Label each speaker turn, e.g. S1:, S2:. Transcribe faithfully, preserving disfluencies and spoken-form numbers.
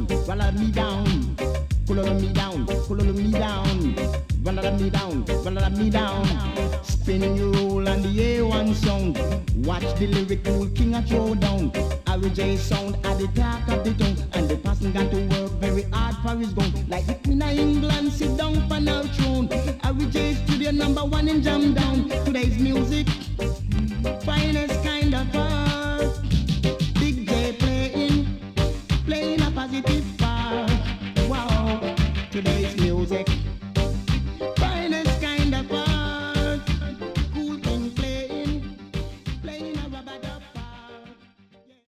S1: down, run me down, cool me down, cool me down, run me down, run me down. Spinning your roll on the A one sound. Watch the lyrical king a throw down. R J sound at the talk of the town.